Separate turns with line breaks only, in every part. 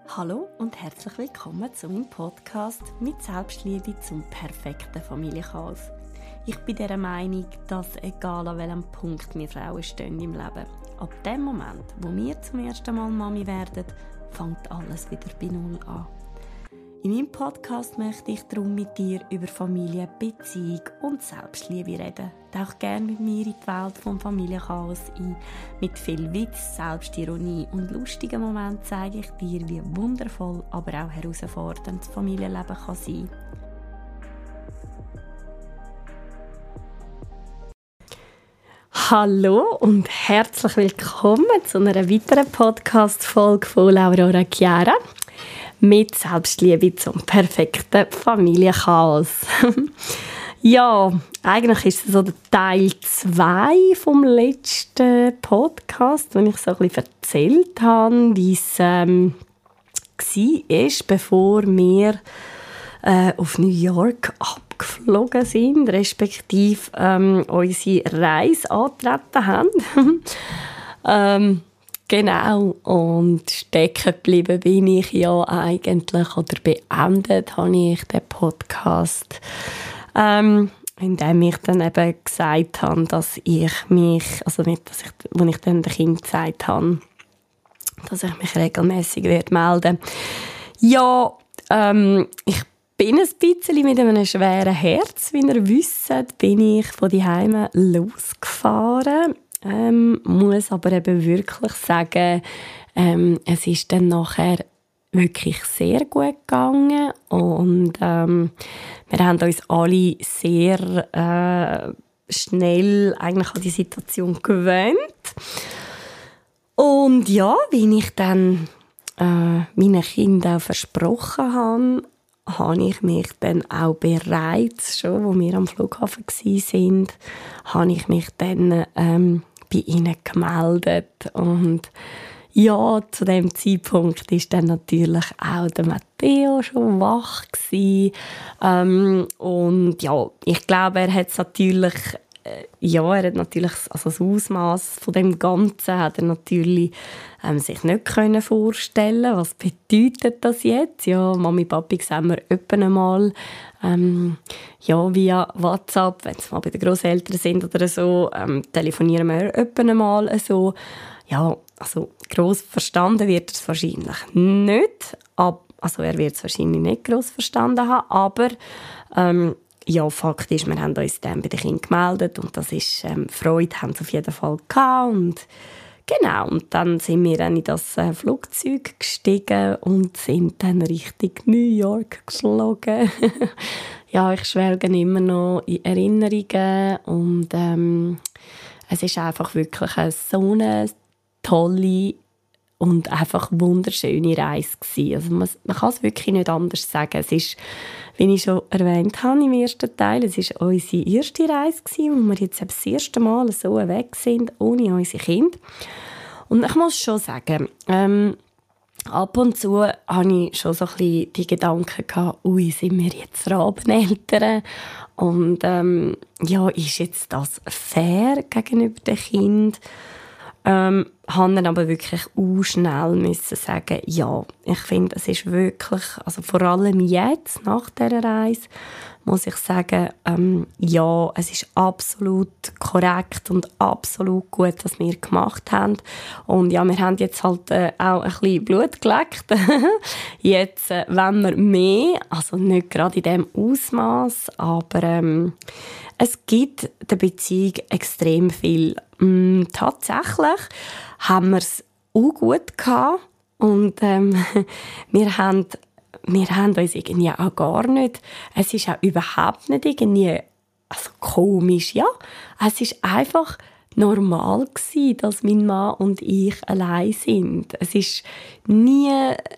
Hallo und herzlich willkommen zu meinem Podcast mit Selbstliebe zum perfekten Familienchaos. Ich bin der Meinung, dass egal an welchem Punkt wir Frauen stehen im Leben, ab dem Moment, wo wir zum ersten Mal Mami werden, fängt alles wieder bei Null an. In meinem Podcast möchte ich darum mit dir über Familie, Beziehung und Selbstliebe reden. Tauch gerne mit mir in die Welt vom Familienchaos ein. Mit viel Witz, Selbstironie und lustigen Momenten zeige ich dir, wie wundervoll, aber auch herausfordernd das Familienleben kann sein. Hallo und herzlich willkommen zu einer weiteren Podcast-Folge von Laura Chiara. Mit Selbstliebe zum perfekten Familienchaos. Ja, eigentlich ist es so der Teil 2 vom letzten Podcast, wo ich so ein bisschen erzählt habe, wie es war, bevor wir auf New York abgeflogen sind, respektive unsere Reise angetreten haben. Genau, und stecken geblieben bin ich ja eigentlich, oder beendet habe ich den Podcast, indem ich dann eben gesagt habe, dass ich mich, also nicht, dass ich, als ich dann dem Kind gesagt habe, dass ich mich regelmässig melden werde. Ja, ich bin ein bisschen mit einem schweren Herz, wie ihr wisst, bin ich von daheim losgefahren. Muss aber eben wirklich sagen, es ist dann nachher wirklich sehr gut gegangen und wir haben uns alle sehr schnell eigentlich an die Situation gewöhnt. Und ja, wie ich dann meinen Kindern auch versprochen habe ich mich dann auch bereits, schon, wo wir am Flughafen waren, habe ich mich dann bei ihnen gemeldet. Und ja, zu dem Zeitpunkt war dann natürlich auch der Matteo schon wach gewesen. Und ja, ich glaube, er hat natürlich also das Ausmaß von dem Ganzen hat er natürlich sich nicht können vorstellen. Was bedeutet das jetzt? Ja, Mami, Papi sehen wir öppe einmal via WhatsApp, wenn sie mal bei den Grosseltern sind oder so, telefonieren wir öppe einmal so. Ja, also gross verstanden wird er es wahrscheinlich nicht. Also er wird es wahrscheinlich nicht gross verstanden haben, aber ja, Fakt ist, wir haben uns dann bei den Kindern gemeldet und das ist Freude, haben sie auf jeden Fall gehabt. Und genau, und dann sind wir dann in das Flugzeug gestiegen und sind dann Richtung New York geflogen. Ja, ich schwelge immer noch in Erinnerungen und es ist einfach wirklich so eine tolle und einfach wunderschöne Reise gewesen. Also man kann es wirklich nicht anders sagen. Es ist, wie ich schon erwähnt habe im ersten Teil, es war unsere erste Reise gewesen, wo wir jetzt das erste Mal so weg sind, ohne unsere Kinder. Und ich muss schon sagen, ab und zu hatte ich schon so ein bisschen die Gedanken gehabt, sind wir jetzt Rabeneltern? Und ist jetzt das fair gegenüber den Kindern? Haben dann aber wirklich schnell müssen sagen, ja, ich finde, es ist wirklich, also vor allem jetzt, nach dieser Reise, muss ich sagen, ja, es ist absolut korrekt und absolut gut, was wir gemacht haben. Und ja, wir haben jetzt halt auch ein bisschen Blut geleckt. Jetzt wollen wir mehr, also nicht gerade in diesem Ausmaß, aber es gibt der Beziehung extrem viel. Tatsächlich haben wir es auch gut gehabt und wir haben uns irgendwie auch gar nicht, es ist auch überhaupt nicht irgendwie komisch, ja. Es ist einfach normal gewesen, dass mein Mann und ich allein sind. Es ist nie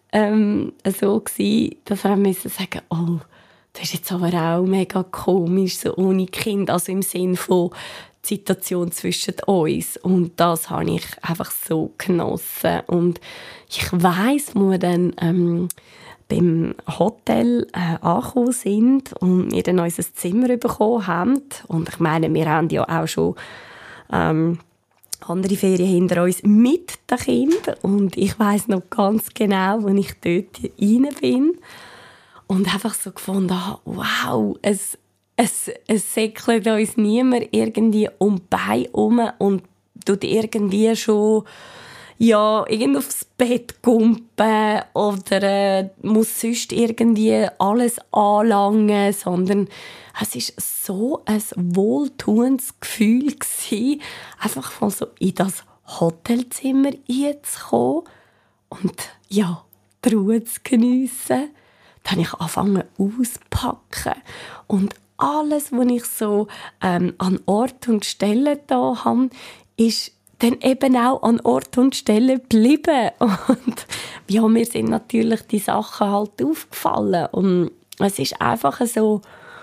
so gewesen, dass wir müssen sagen, oh, das ist jetzt aber auch mega komisch, so ohne Kind, also im Sinn von die Situation zwischen uns. Und das habe ich einfach so genossen. Und ich weiss, wo wir dann beim Hotel angekommen sind und wir dann unser Zimmer bekommen haben. Und ich meine, wir haben ja auch schon andere Ferien hinter uns mit den Kindern. Und ich weiss noch ganz genau, als ich dort rein bin und einfach so gefunden habe, wow, es säckelt uns niemand irgendwie um die Beine herum und tut irgendwie schon irgend aufs Bett gumpen oder muss sonst irgendwie alles anlangen, sondern es war so ein wohltuendes Gefühl gewesen, einfach mal so in das Hotelzimmer reinzukommen und die Ruhe zu geniessen. Dann habe ich angefangen auszupacken und alles, was ich so an Ort und Stelle da habe, ist dann eben auch an Ort und Stelle geblieben. Und mir sind natürlich die Sachen halt aufgefallen. Und es ist einfach so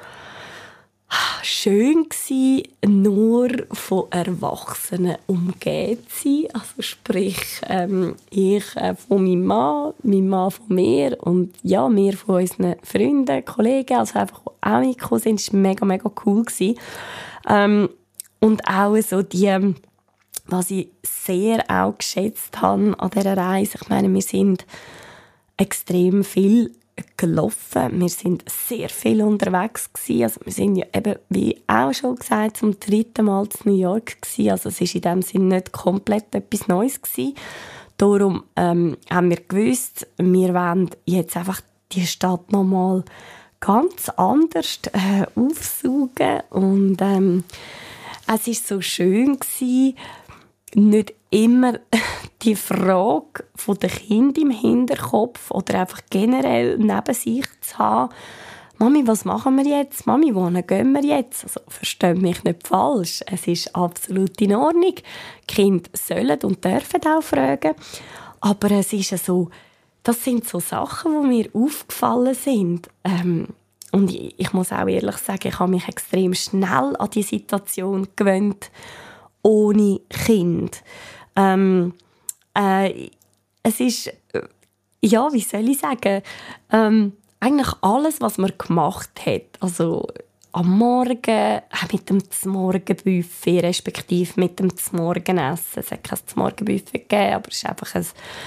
schön gewesen, nur von Erwachsenen umgeben zu sein. Also sprich, ich von meinem Mann, mein Mann von mir und wir von unseren Freunden, Kollegen, also einfach auch mitgekommen sind. Es war mega, mega cool gewesen. Und auch so die, was ich sehr auch geschätzt habe an dieser Reise, ich meine, wir sind extrem viel gelaufen. Wir sind sehr viel unterwegs gewesen. Also wir sind ja eben, wie auch schon gesagt, zum 3. Mal in New York gewesen. Also es ist in dem Sinne nicht komplett etwas Neues gewesen. Darum haben wir gewusst, wir wollen jetzt einfach die Stadt nochmal ganz anders aufsaugen. Und es war so schön gewesen, nicht immer die Frage von den Kindern im Hinterkopf oder einfach generell neben sich zu haben, «Mami, was machen wir jetzt? Mami, wohin gehen wir jetzt?» Also, versteht mich nicht falsch. Es ist absolut in Ordnung. Die Kinder sollen und dürfen auch fragen. Aber es ist so, das sind so Sachen, die mir aufgefallen sind. Und ich muss auch ehrlich sagen, ich habe mich extrem schnell an die Situation gewöhnt, ohne Kind. Es ist, wie soll ich sagen, eigentlich alles, was man gemacht hat. Also am Morgen, mit dem Zmorgenbuffet, respektive mit dem Zmorgenessen. Es hat kein Zmorgenbuffet gegeben, aber es ist einfach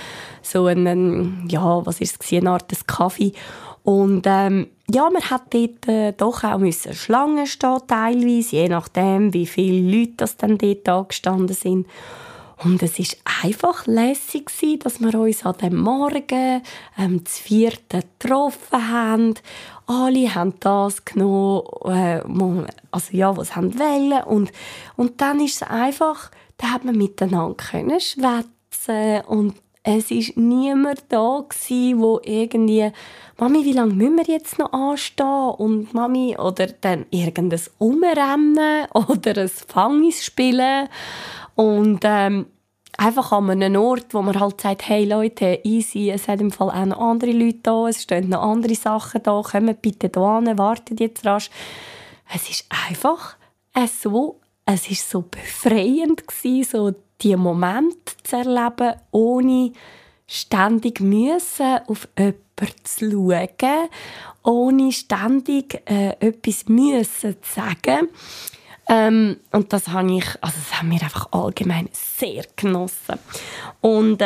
eine Art Kaffee. Und man hat dort doch auch Schlangen stehen, teilweise, je nachdem, wie viele Leute das dann dort angestanden sind. Und es war einfach lässig, dass wir uns an dem Morgen das 4. getroffen haben. Alle haben das genommen, was sie wollten. Und dann ist es einfach, da hat man miteinander schwätzen und es war niemand da, der irgendwie «Mami, wie lange müssen wir jetzt noch anstehen?» und «Mami» oder dann irgendein Umrennen oder ein Fangis spielen. Und einfach an einem Ort, wo man halt sagt, «Hey Leute, easy, es hat im Fall auch noch andere Leute da, es stehen noch andere Sachen da, kommt bitte da hin, wartet jetzt rasch.» Es ist einfach es ist so befreiend gewesen, so die Momente zu erleben, ohne ständig auf jemanden zu schauen, ohne ständig etwas müssen zu sagen. Und das haben wir einfach allgemein sehr genossen. Und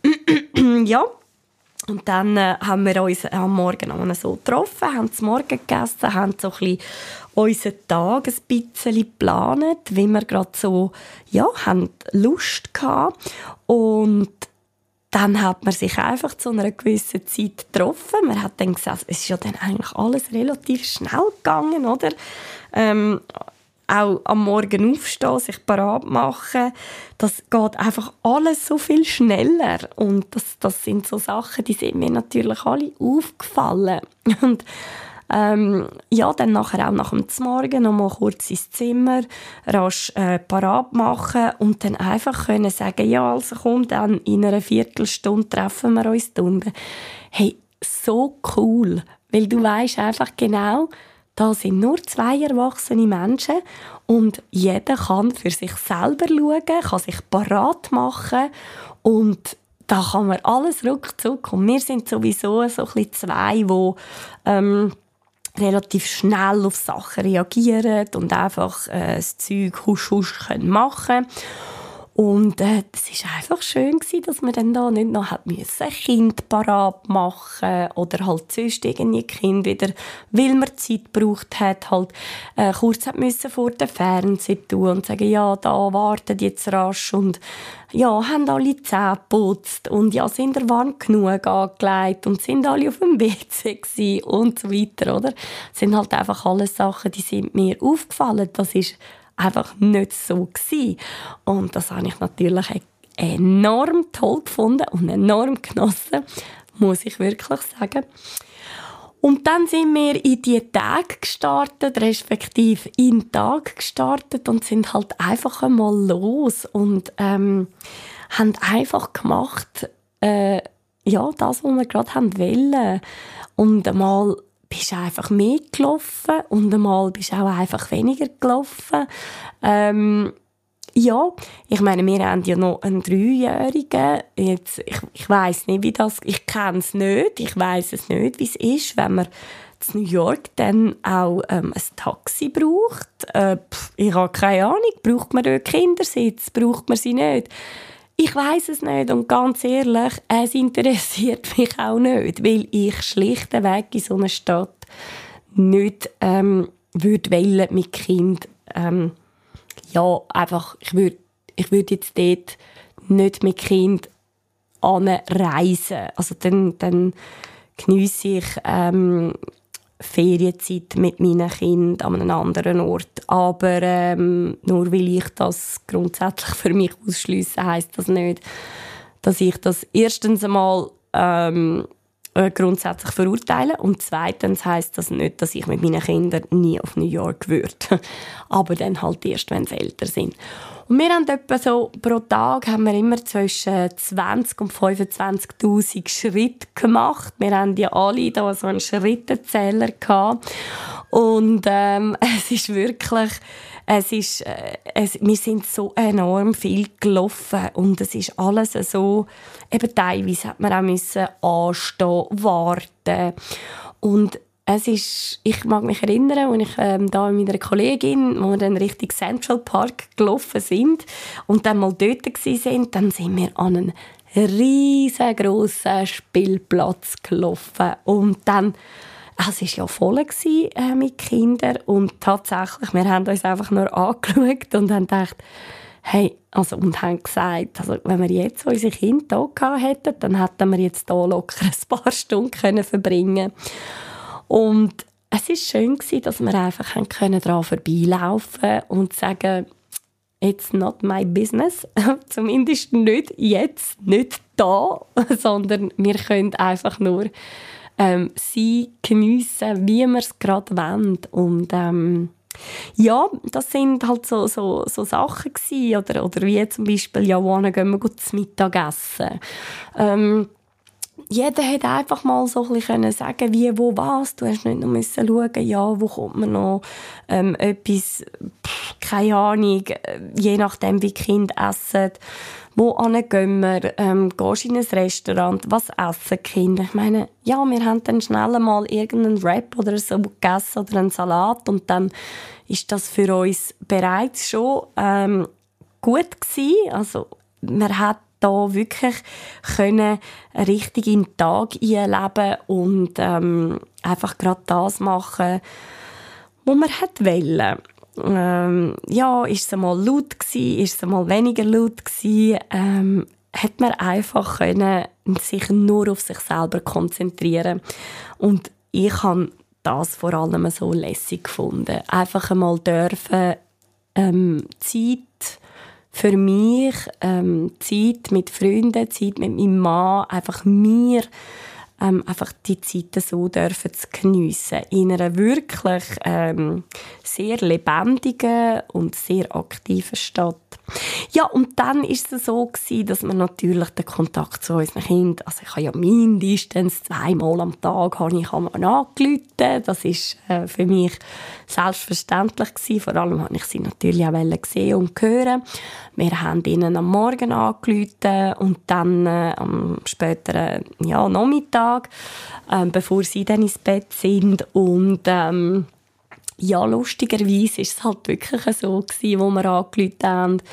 und dann haben wir uns am Morgen so getroffen, haben zum Morgen gegessen, haben so ein bisschen unseren Tag ein bisschen geplant, wie wir gerade so, haben Lust gehabt. Und dann hat man sich einfach zu einer gewissen Zeit getroffen. Man hat dann gesagt, es ist ja dann eigentlich alles relativ schnell gegangen, oder? Auch am Morgen aufstehen, sich parat machen, das geht einfach alles so viel schneller. Und das sind so Sachen, die sind mir natürlich alle aufgefallen. Und dann nachher auch nach dem Morgen noch mal kurz ins Zimmer, rasch parat machen und dann einfach können sagen, ja, also komm, dann in einer Viertelstunde treffen wir uns unten. Hey, so cool, weil du weisst einfach genau, da sind nur 2 erwachsene Menschen und jeder kann für sich selber schauen, kann sich parat machen und da kann man alles ruckzuck. Und wir sind sowieso so ein bisschen 2, die relativ schnell auf Sachen reagieren und einfach das Zeug husch machen können. Und es war einfach schön, dass man dann da nicht noch ein Kind parat machen oder halt sonst irgendwie Kind wieder, weil man Zeit gebraucht hat, halt kurz hat müssen vor dem Fernseher tun und sagen, ja, da wartet jetzt rasch und ja, haben alle Zähne geputzt und ja, sind ihr warm genug angelegt und sind alle auf dem WC gewesen und so weiter, oder? Das sind halt einfach alles Sachen, die sind mir aufgefallen. Das ist einfach nicht so gewesen. Und das habe ich natürlich enorm toll gefunden und enorm genossen, muss ich wirklich sagen. Und dann sind wir in die Tage gestartet, respektive in den Tag gestartet und sind halt einfach einmal los und haben einfach gemacht, ja, das, was wir gerade wollen. Und einmal bist du einfach mehr gelaufen und einmal bist du auch einfach weniger gelaufen. Ja, ich meine, wir haben ja noch einen 3-Jährigen. Jetzt, ich weiss nicht, wie das... Ich kenne es nicht. Ich weiss es nicht, wie es ist, wenn man in New York dann auch ein Taxi braucht. Ich habe keine Ahnung. Braucht man dort Kindersitz? Braucht man sie nicht? Ich weiss es nicht. Und ganz ehrlich, es interessiert mich auch nicht, weil ich schlichtweg in so einer Stadt nicht würde mit Kind ja, einfach, ich würde jetzt dort nicht mit Kind anreisen. Also dann geniesse ich Ferienzeit mit meinen Kindern an einem anderen Ort. Aber nur weil ich das grundsätzlich für mich ausschliesse, heisst das nicht, dass ich das erstens einmal grundsätzlich verurteilen und zweitens heisst das nicht, dass ich mit meinen Kindern nie auf New York würde. Aber dann halt erst, wenn sie älter sind. Und wir haben etwa so, pro Tag haben wir immer zwischen 20 und 25'000 Schritte gemacht. Wir haben ja alle da so einen Schrittezähler gehabt. Und es ist wirklich... wir sind so enorm viel gelaufen und es ist alles so, eben teilweise hat man auch müssen anstehen, warten und es ist, ich mag mich erinnern, als ich da mit meiner Kollegin, wo wir dann Richtung Central Park gelaufen sind und dann mal dort waren, dann sind wir an einen riesengroßen Spielplatz gelaufen und dann es war ja voll mit Kindern und tatsächlich, wir haben uns einfach nur angeschaut und haben gedacht, hey, und haben gesagt, also wenn wir jetzt unsere Kinder hier hätten, dann hätten wir jetzt hier locker ein paar Stunden verbringen können. Und es war schön, dass wir einfach daran vorbeilaufen können und sagen, it's not my business, zumindest nicht jetzt, nicht da, sondern wir können einfach nur sie geniessen, wie wir es gerade wollen. Und ja, das sind halt so Sachen gewesen. Oder wie zum Beispiel, ja, wo gehen wir gut zu Mittagessen. Jeder hätte einfach mal so ein bisschen sagen, wie, wo, was. Du hast nicht noch müssen schauen, ja, wo kommt man noch etwas, keine Ahnung, je nachdem, wie die Kinder essen. Wo gehen wir? Gehst du in ein Restaurant? Was essen die Kinder? Ich meine, ja, wir haben dann schnell mal irgendeinen Wrap oder so gegessen oder einen Salat und dann ist das für uns bereits schon gut gewesen. Also, man hat da wirklich können richtig in den Tag einleben und einfach gerade das machen, was man wollte. Ja, ist es einmal laut gewesen, ist es einmal weniger laut gewesen, hat man einfach können sich nur auf sich selber konzentrieren. Und ich habe das vor allem so lässig gefunden. Einfach einmal dürfen Zeit für mich, Zeit mit Freunden, Zeit mit meinem Mann, einfach mir einfach die Zeiten so dürfen zu geniessen. In einer wirklich sehr lebendigen und sehr aktiven Stadt. Ja, und dann war es so gewesen, dass man natürlich den Kontakt zu unseren Kindern, also ich habe ja mindestens 2-mal am Tag angerufen. Das war für mich selbstverständlich gewesen. Vor allem wollte ich sie natürlich auch sehen und hören. Wir haben ihnen am Morgen angerufen und dann am späteren Nachmittag, bevor sie dann ins Bett sind. Und ja, lustigerweise war es halt wirklich so gewesen, wo wir angerufen haben.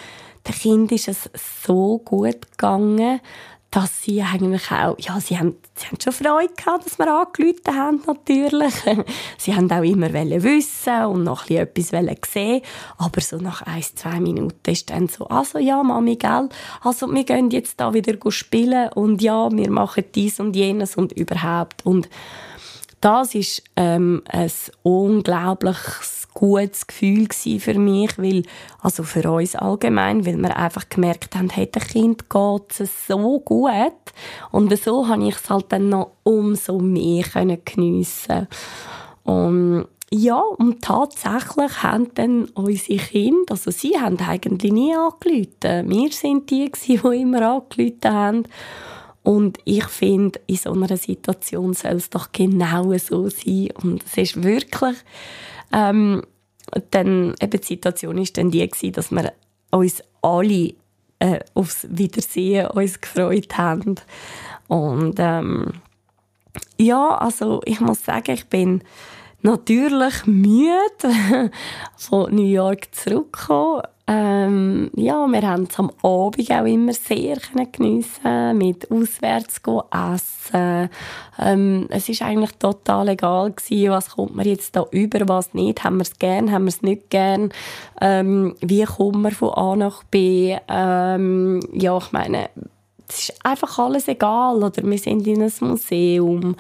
den Kindern ist es so gut gegangen, dass sie eigentlich auch, ja, sie haben schon Freude gehabt, dass wir angerufen haben, natürlich. Sie haben auch immer wissen und noch etwas sehen. Aber so nach 1-2 Minuten ist dann so, also ja, Mami, gell, also wir gehen jetzt da wieder spielen und ja, wir machen dies und jenes und überhaupt. Und das ist ein unglaubliches gutes Gefühl für mich, also für uns allgemein, weil wir einfach gemerkt haben, hey, dem Kind geht es so gut. Und so habe ich es halt dann noch umso mehr geniessen. Und ja, und tatsächlich haben dann unsere Kinder, also sie haben eigentlich nie angerufen. Wir sind die immer angerufen haben. Und ich finde, in so einer Situation soll es doch genau so sein. Und es ist wirklich, dann, eben die Situation war dann die, dass wir uns alle aufs Wiedersehen uns gefreut haben. Und ja, also ich muss sagen, ich bin natürlich müde von New York zurückgekommen. Ja, wir haben es am Abend auch immer sehr geniessen, mit auswärts essen. Es war eigentlich total egal gewesen, was kommt man jetzt da über, was nicht. Haben wir es gern, haben wir es nicht gern? Wie kommt man von A nach B? Ja, ich meine, es ist einfach alles egal. Oder wir sind in einem Museum.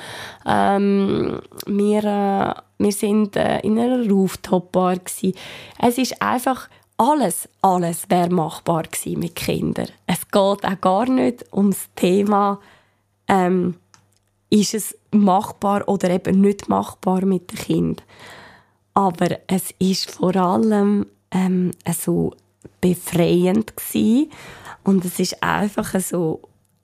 Wir sind in einer Rooftop-Bar gewesen. Es ist einfach alles wäre machbar gewesen mit Kindern. Es geht auch gar nicht ums Thema, ist es machbar oder eben nicht machbar mit dem Kind. Aber es ist vor allem so befreiend gewesen. Und es ist einfach so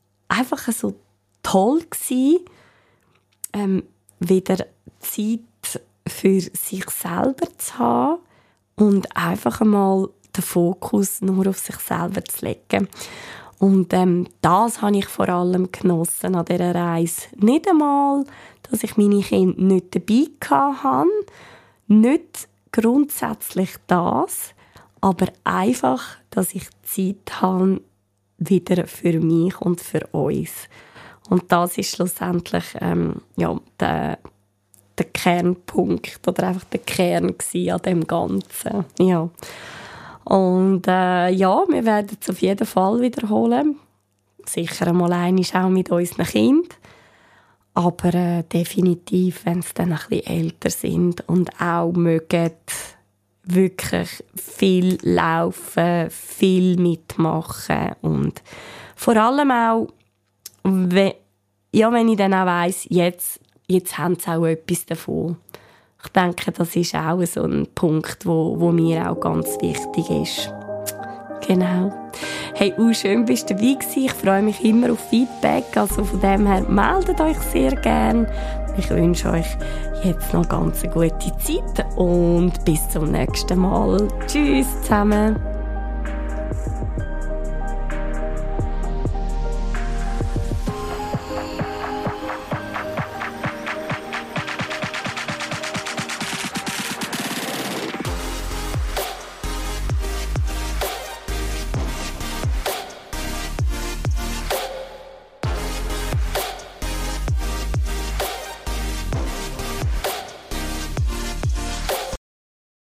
toll gewesen, wieder Zeit für sich selber zu haben und einfach einmal den Fokus nur auf sich selber zu legen. Und das habe ich vor allem genossen an dieser Reise. Nicht einmal, dass ich meine Kinder nicht dabei hatte, nicht grundsätzlich das, aber einfach, dass ich Zeit habe, wieder für mich und für uns. Und das ist schlussendlich ja, der Kernpunkt oder einfach der Kern an dem Ganzen. Ja. Und ja, wir werden es auf jeden Fall wiederholen. Sicher einmal einmal auch mit unseren Kindern. Aber definitiv, wenn sie dann ein bisschen älter sind und auch mögen, wirklich viel laufen, viel mitmachen und vor allem auch, wenn ich dann auch weiss, jetzt haben sie auch etwas davon. Ich denke, das ist auch so ein Punkt, wo mir auch ganz wichtig ist. Genau. Hey, schön bist du dabei gewesen. Ich freue mich immer auf Feedback. Also von dem her, meldet euch sehr gerne. Ich wünsche euch jetzt noch ganz eine gute Zeit und bis zum nächsten Mal. Tschüss zusammen.